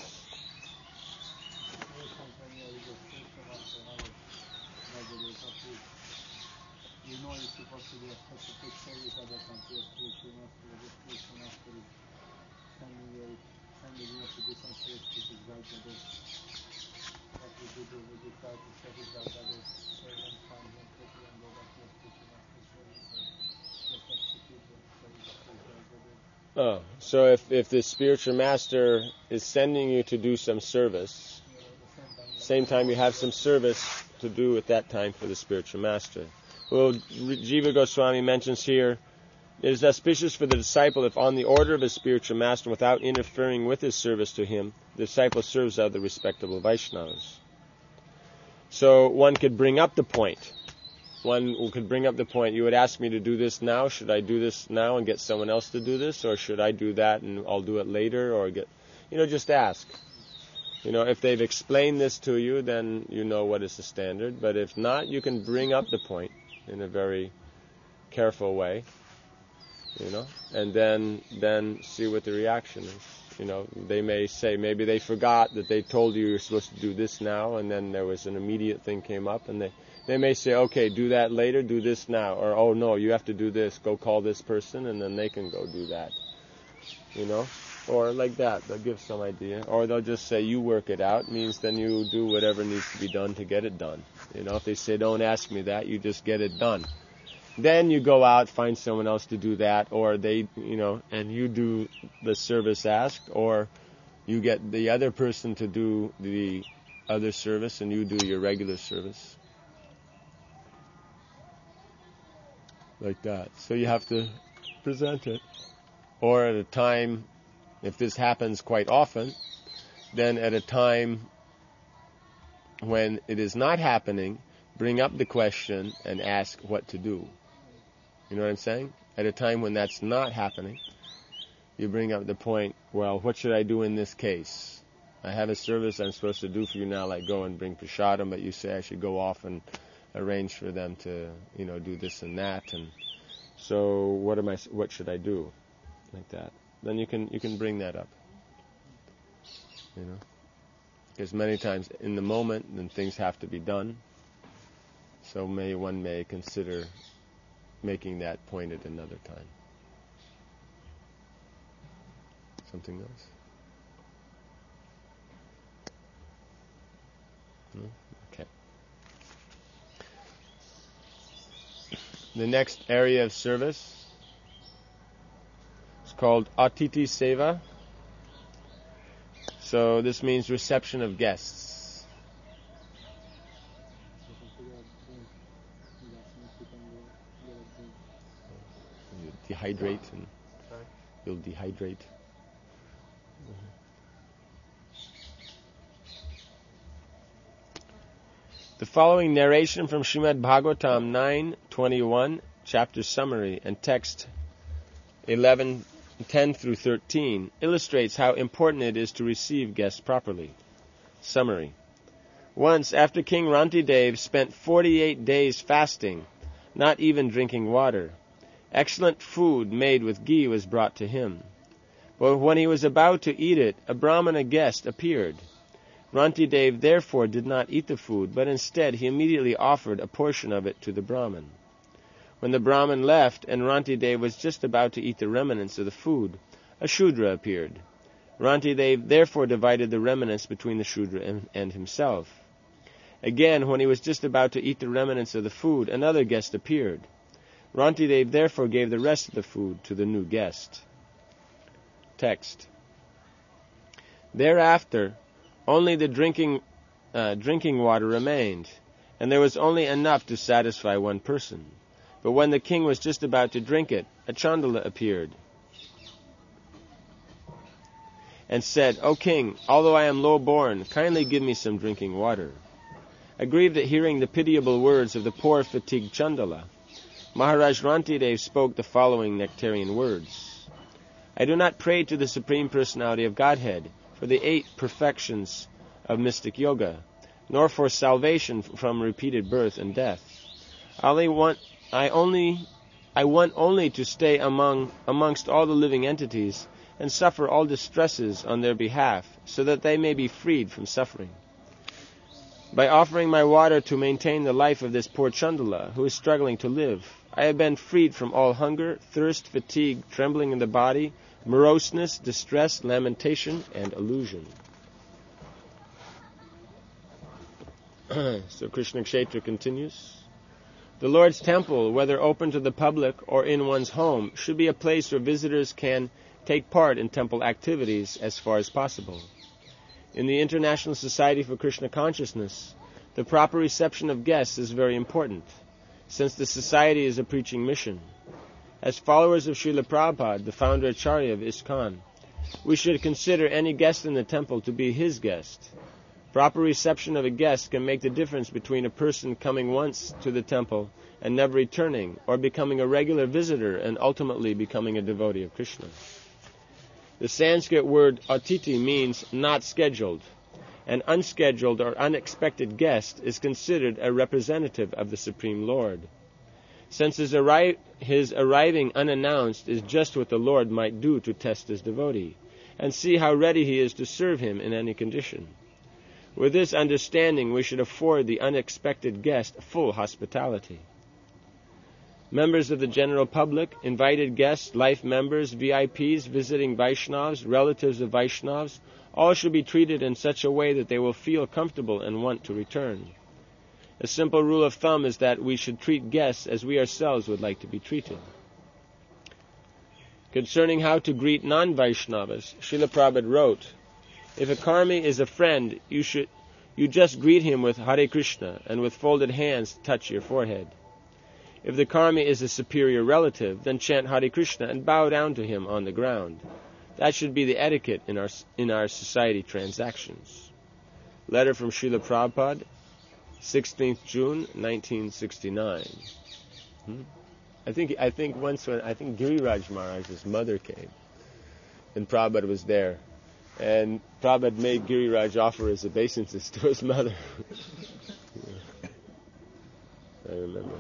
You know you're supposed to be a specific service at the country of spiritual master, the spiritual master is sending you, sending you to do some service which is right to do. What would you do? Would you try to service that other servant, find him quickly and go back to your spiritual master service, or just execute the service that is right to do? Oh, so if, if the spiritual master is sending you to do some service, Yeah, at the same time, same time you have some service to do at that time for the spiritual master. Well, Jiva Goswami mentions here It is auspicious for the disciple if on the order of his spiritual master, without interfering with his service to him, the disciple serves other respectable Vaishnavas. So one could bring up the point. One could bring up the point, you would ask me to do this now, should I do this now and get someone else to do this, or should I do that and I'll do it later, or get, you know, just ask. You know, if they've explained this to you, then you know what is the standard, but if not, you can bring up the point in a very careful way, you know, and then then see what the reaction is. You know, they may say, maybe they forgot that they told you you're supposed to do this now, and then there was an immediate thing came up, and they, they may say, okay, do that later, do this now, or, oh no, you have to do this, go call this person, and then they can go do that, you know, or like that, they'll give some idea, or they'll just say, you work it out, means then you do whatever needs to be done to get it done. You know, if they say, don't ask me that, you just get it done. Then you go out, find someone else to do that, or they, you know, and you do the service asked, or you get the other person to do the other service and you do your regular service. Like that. So you have to present it. Or at a time, if this happens quite often, then at a time when it is not happening, bring up the question and ask what to do. You know what I'm saying? At a time when that's not happening, you bring up the point, well, what should I do in this case? I have a service I'm supposed to do for you now, like go and bring prasadam, but you say I should go off and arrange for them to, you know, do this and that, and so what am I? What should I do? Like that. Then you can you can bring that up. You know, because many times in the moment, then things have to be done. So may one may consider making that point at another time. Something else? No? Okay. The next area of service is called Atiti Seva. So this means reception of guests. You dehydrate and Sorry? you'll dehydrate. The following narration from Srimad Bhagavatam nine twenty-one, chapter summary, and text eleven ten through thirteen illustrates how important it is to receive guests properly. Summary. Once, after King Rantidev spent forty-eight days fasting, not even drinking water, excellent food made with ghee was brought to him. But when he was about to eat it, a Brahmana guest appeared. Rantidev therefore did not eat the food, but instead he immediately offered a portion of it to the Brahman. When the Brahman left and Rantidev was just about to eat the remnants of the food, a Shudra appeared. Rantidev therefore divided the remnants between the Shudra and, and himself. Again, when he was just about to eat the remnants of the food, another guest appeared. Rantidev therefore gave the rest of the food to the new guest. Text. Thereafter, only the drinking uh, drinking water remained, and there was only enough to satisfy one person. But when the king was just about to drink it, a Chandala appeared and said, O king, although I am low-born, kindly give me some drinking water. Aggrieved at hearing the pitiable words of the poor fatigued Chandala, Maharaj Rantidev spoke the following nectarian words. I do not pray to the Supreme Personality of Godhead for the eight perfections of mystic yoga, nor for salvation from repeated birth and death. I only want, I only, I want only to stay among amongst all the living entities and suffer all distresses on their behalf, so that they may be freed from suffering. By offering my water to maintain the life of this poor Chandala, who is struggling to live, I have been freed from all hunger, thirst, fatigue, trembling in the body, moroseness, distress, lamentation, and illusion. So Krishna Kshetra continues. The Lord's temple, whether open to the public or in one's home, should be a place where visitors can take part in temple activities as far as possible. In the International Society for Krishna Consciousness, the proper reception of guests is very important, since the society is a preaching mission. As followers of Srila Prabhupada, the founder Acharya of ISKCON, we should consider any guest in the temple to be his guest. Proper reception of a guest can make the difference between a person coming once to the temple and never returning, or becoming a regular visitor and ultimately becoming a devotee of Krishna. The Sanskrit word atiti means not scheduled. An unscheduled or unexpected guest is considered a representative of the Supreme Lord. Since his, arri- his arriving unannounced is just what the Lord might do to test his devotee, and see how ready he is to serve him in any condition. With this understanding, we should afford the unexpected guest full hospitality. Members of the general public, invited guests, life members, V I Ps, visiting Vaishnavas, relatives of Vaishnavas, all should be treated in such a way that they will feel comfortable and want to return. A simple rule of thumb is that we should treat guests as we ourselves would like to be treated. Concerning how to greet non-Vaishnavas, Srila Prabhupada wrote, "If a karmi is a friend, you should you just greet him with Hare Krishna and with folded hands touch your forehead. If the karmi is a superior relative, then chant Hare Krishna and bow down to him on the ground. That should be the etiquette in our in our society transactions." Letter from Srila Prabhupada, sixteenth June, nineteen sixty-nine. Hmm? I think I think once when I think Giriraj Maharaj's mother came, and Prabhupada was there, and Prabhupada made Giriraj offer his obeisances to his mother. Yeah. I remember.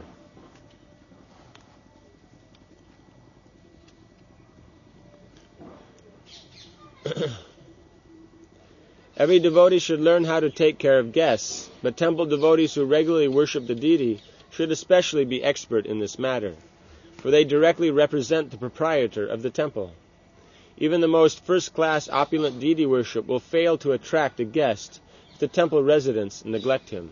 Every devotee should learn how to take care of guests, but temple devotees who regularly worship the deity should especially be expert in this matter, for they directly represent the proprietor of the temple. Even the most first-class opulent deity worship will fail to attract a guest if the temple residents neglect him.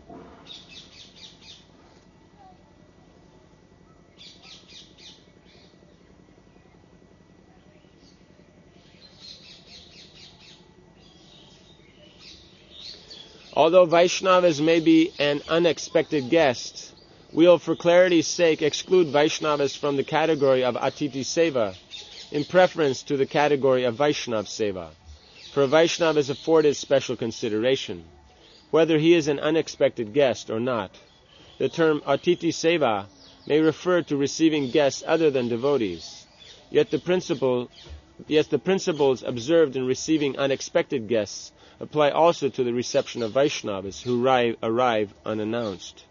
Although Vaishnavas may be an unexpected guest, we will for clarity's sake exclude Vaishnavas from the category of Atiti Seva in preference to the category of Vaishnav Seva, for a Vaishnava is afforded special consideration, whether he is an unexpected guest or not. The term Atiti Seva may refer to receiving guests other than devotees, yet the principle, yet the principles observed in receiving unexpected guests apply also to the reception of Vaishnavas who arrive, arrive unannounced.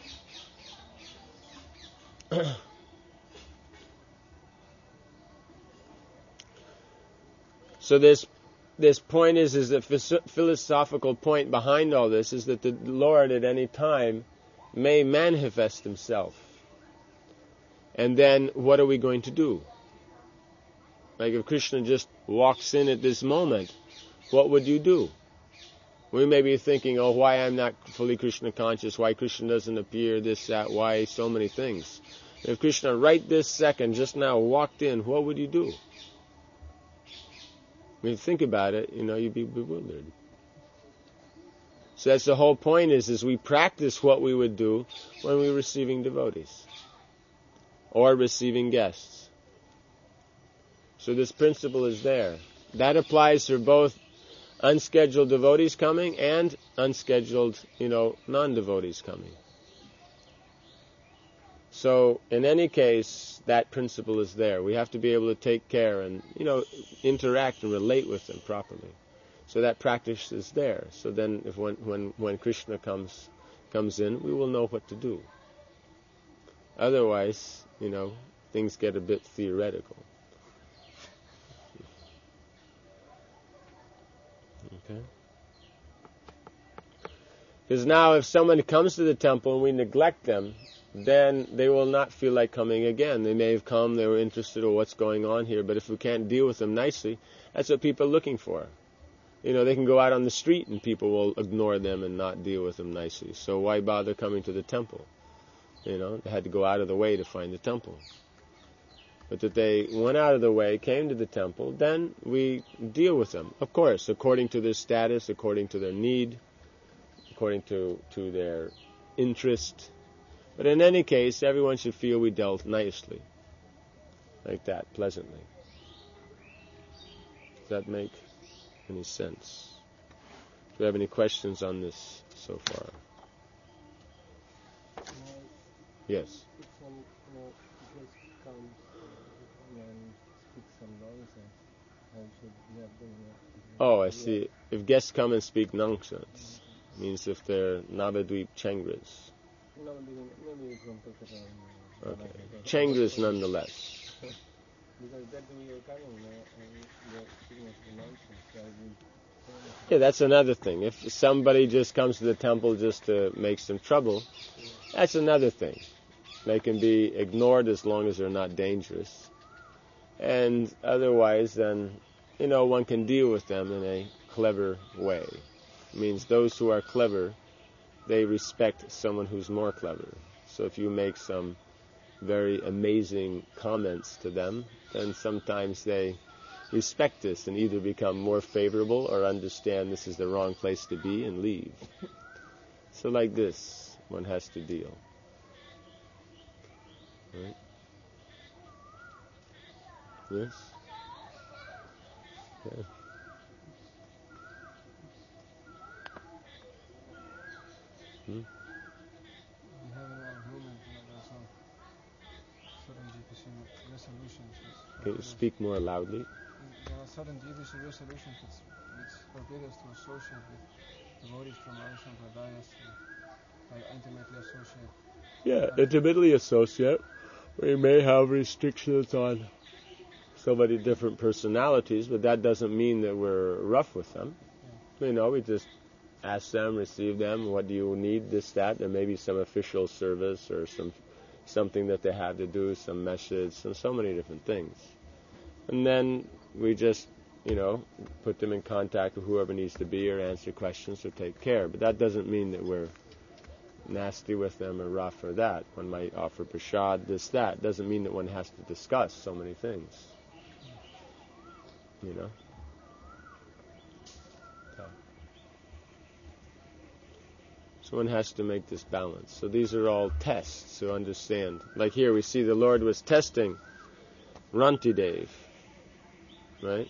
So this this point is, is the philosophical point behind all this is that the Lord at any time may manifest himself. And then what are we going to do? Like if Krishna just walks in at this moment, what would you do? We may be thinking, oh, why I'm not fully Krishna conscious, why Krishna doesn't appear, this, that, why, so many things. If Krishna right this second, just now, walked in, what would you do? When you think about it, you know, you'd be bewildered. So that's the whole point is, is we practice what we would do when we're receiving devotees or receiving guests. So this principle is there. That applies for both unscheduled devotees coming and unscheduled, you know, non-devotees coming. So in any case, that principle is there. We have to be able to take care and, you know, interact and relate with them properly. So that practice is there. So then if when when, when Krishna comes comes in, we will know what to do. Otherwise, you know, things get a bit theoretical. Okay? Because now if someone comes to the temple and we neglect them, then they will not feel like coming again. They may have come, they were interested in what's going on here, but if we can't deal with them nicely, that's what people are looking for. You know, they can go out on the street and people will ignore them and not deal with them nicely. So why bother coming to the temple? You know, they had to go out of the way to find the temple. But that they went out of the way, came to the temple, then we deal with them. Of course, according to their status, according to their need, according to, to their interest. But in any case, everyone should feel we dealt nicely. like that, pleasantly. Does that make any sense? Do you have any questions on this so far? Now, Yes. if some, you know, guest comes uh, and speaks some nonsense, I should let them know. Oh, I see. If guests come and speak nonsense, means if they're Navadvip Chengras. No, maybe, maybe from Kolkata. uh, Okay. Navadvip. Chengras nonetheless. Because that we are coming, you know, and they're speaking of the nonsense, so I will. Yeah, that's another thing. If somebody just comes to the temple just to make some trouble, that's another thing. They can be ignored as long as they're not dangerous. And otherwise, then, you know, one can deal with them in a clever way. It means those who are clever, they respect someone who's more clever. So if you make some very amazing comments to them, then sometimes they respect this and either become more favorable or understand this is the wrong place to be and leave. So like this, one has to deal. Right? Yes? Yeah. Hmm? We have in our movement, you know, there are some certain G P C resolutions. which Can you forbid us- speak more loudly? There are certain G P C resolutions which, which forbid us to associate with devotees from other sampradayas, uh, like intimately associate. Yeah, intimately associate. We may have restrictions on so many different personalities, but that doesn't mean that we're rough with them. You know, we just ask them, receive them, what do you need, this, that, and maybe some official service or some something that they have to do, some message, and so many different things. And then we just, you know, put them in contact with whoever needs to be or answer questions or take care. But that doesn't mean that we're nasty with them or rough or that. One might offer prasad, this, that. Doesn't mean that one has to discuss so many things. You know? So, so one has to make this balance. So these are all tests to understand. Like here we see the Lord was testing Rantidev. Right?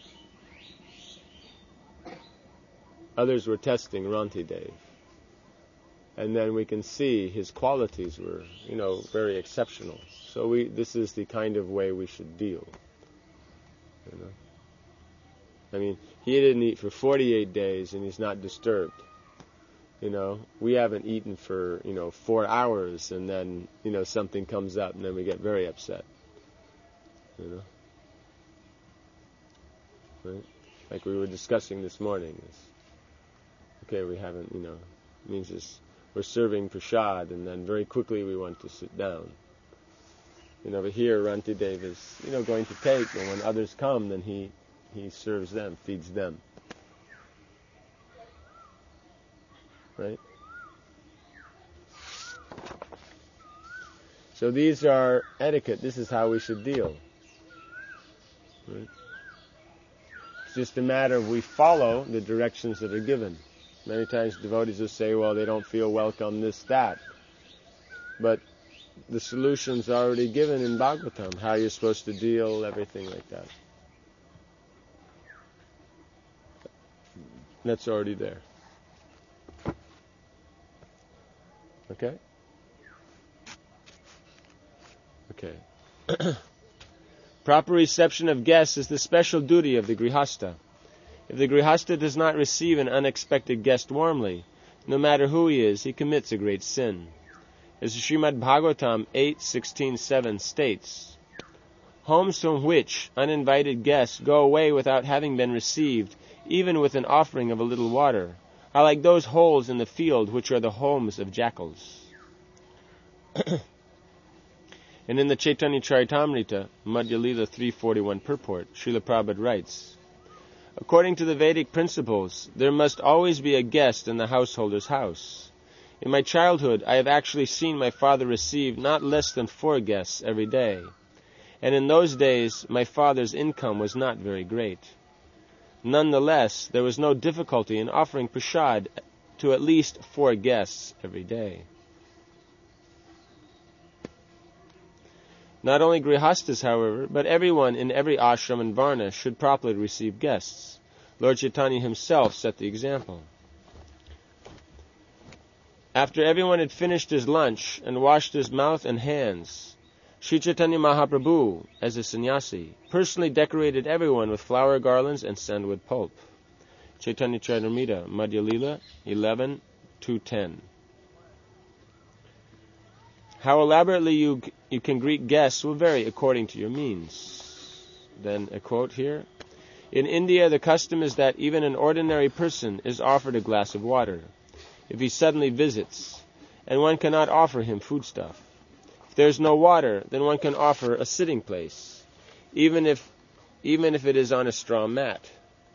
Others were testing Rantidev. And then we can see his qualities were, you know, very exceptional. So we, this is the kind of way we should deal. You know? I mean, he didn't eat for forty-eight days and he's not disturbed. You know, we haven't eaten for, you know, four hours and then, you know, something comes up and then we get very upset. You know? Right? Like we were discussing this morning. Is, okay, we haven't, you know, means it's, we're serving prasad and then very quickly we want to sit down. You know, but here Rantidev is, you know, going to take, and when others come, then he, he serves them, feeds them. Right? So these are etiquette. This is how we should deal. Right? It's just a matter of we follow the directions that are given. Many times devotees will say, well, they don't feel welcome, this, that. But the solution's already given in Bhagavatam, how you're supposed to deal, everything like that. That's already there. Okay? Okay. Proper reception of guests is the special duty of the Grihasta. If the Grihasta does not receive an unexpected guest warmly, no matter who he is, he commits a great sin. As Srimad Bhagavatam eight sixteen seven states, homes from which uninvited guests go away without having been received, even with an offering of a little water, are like those holes in the field which are the homes of jackals. And in the Chaitanya Charitamrita, Madhya Lila three forty-one purport, Srila Prabhupada writes, according to the Vedic principles, there must always be a guest in the householder's house. In my childhood, I have actually seen my father receive not less than four guests every day. And in those days, my father's income was not very great. Nonetheless, there was no difficulty in offering prasad to at least four guests every day. Not only grihastas, however, but everyone in every ashram and varna should properly receive guests. Lord Chaitanya himself set the example. After everyone had finished his lunch and washed his mouth and hands, Sri Chaitanya Mahaprabhu, as a sannyasi, personally decorated everyone with flower garlands and sandalwood pulp. Chaitanya Charitamrita, Madhya Lila, eleven two ten. How elaborately you you can greet guests will vary according to your means. Then a quote here. In India, the custom is that even an ordinary person is offered a glass of water if he suddenly visits, and one cannot offer him foodstuff. If there is no water, then one can offer a sitting place, even if even if it is on a straw mat.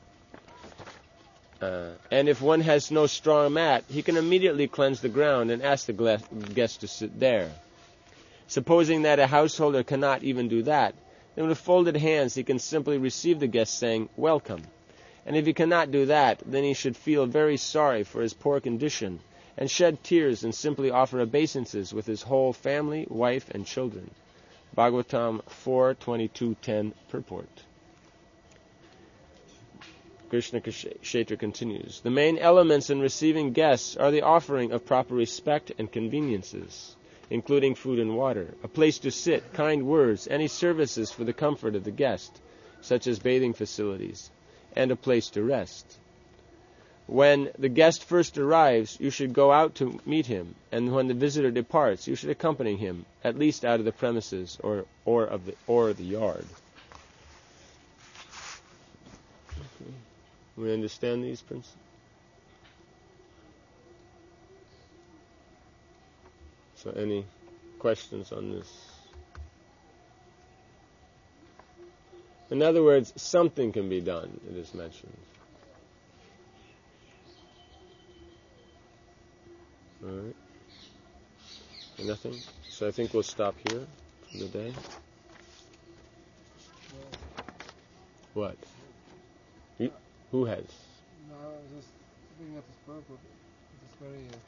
Uh, and if one has no straw mat, he can immediately cleanse the ground and ask the gla- guest to sit there. Supposing that a householder cannot even do that, then with folded hands he can simply receive the guest saying, "Welcome." And if he cannot do that, then he should feel very sorry for his poor condition and shed tears and simply offer obeisances with his whole family, wife, and children. Bhagavatam four twenty-two ten purport. Krishna Kshetra continues, the main elements in receiving guests are the offering of proper respect and conveniences, including food and water, a place to sit, kind words, any services for the comfort of the guest, such as bathing facilities, and a place to rest. When the guest first arrives, you should go out to meet him, and when the visitor departs, you should accompany him, at least out of the premises or or of the or the yard. Okay. We understand these principles? So any questions on this? In other words, something can be done, it is mentioned. All right. Nothing? So I think we'll stop here for the day. What? You, who has? No, I was just looking at this purport. It's very... Uh,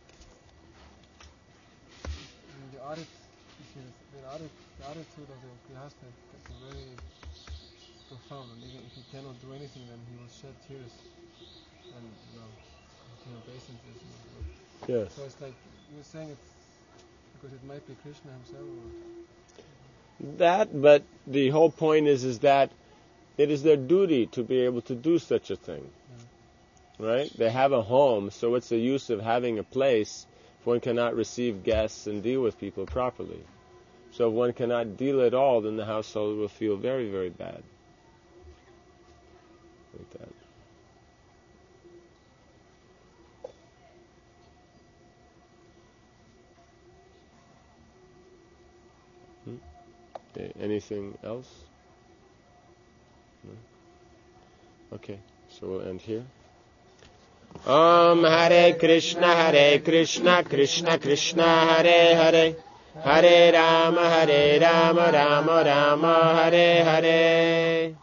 I mean, the, audit, the, audit, the attitude of the Grihastha is very profound. And even if he cannot do anything, then he will shed tears and, you know, you know, obeisances. Yes. So it's like you're saying it's because it might be Krishna himself. Or that, but the whole point is is that it is their duty to be able to do such a thing. Yeah. Right? They have a home, so what's the use of having a place if one cannot receive guests and deal with people properly? So if one cannot deal at all, then the household will feel very, very bad. Like that. Hmm? Okay, anything else? No? Okay, so we'll end here. Om Hare Krishna, Hare Krishna, Krishna Krishna, Hare Hare, Hare Rama, Hare Rama, Rama Rama, Hare Hare.